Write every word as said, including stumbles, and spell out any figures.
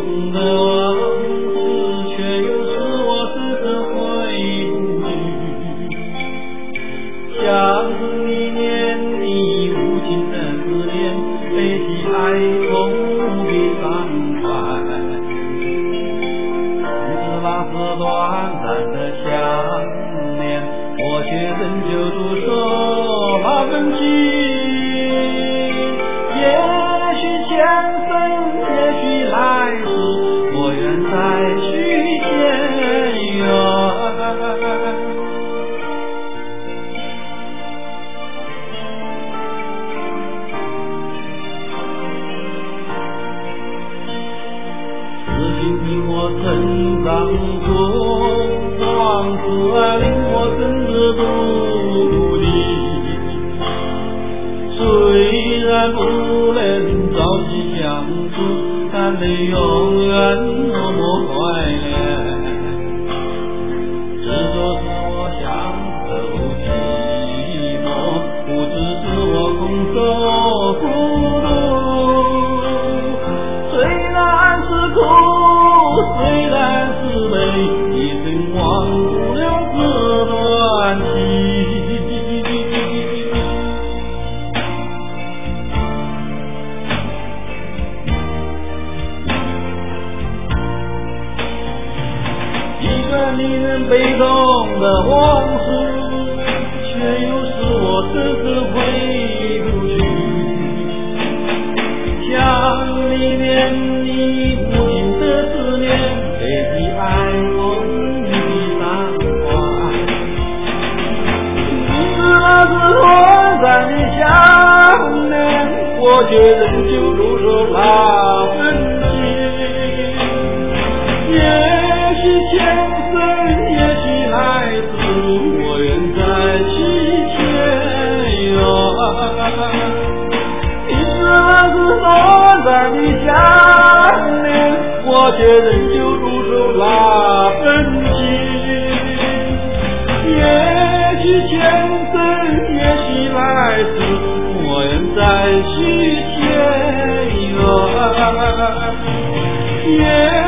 中的往事，却又使我迟迟回不去。像是你念你无情的思念，背起爱痛的伤怀。只是那是短暂的想念，我却仍旧独守那份情。也许前生，也许来世，我愿再续前缘。是心令我成长中，往事啊令我真知独立。虽然不能朝夕相处，但得永远默默怀念。执着使我享受寂寞，不知使我空守孤独。虽然是苦，虽然是悲，一生忘不了这段情。令人悲痛的往事，却又使我迟迟回不去。想你念你无尽的思念，背起爱痛的伤怀。只是那是短暂的想念，我却仍旧独守那份情。也许前生，也许来世，我愿再续前缘。即使那是短暂的想念，我却仍旧独守那份情。也许前生，也许来世，我愿再续前缘。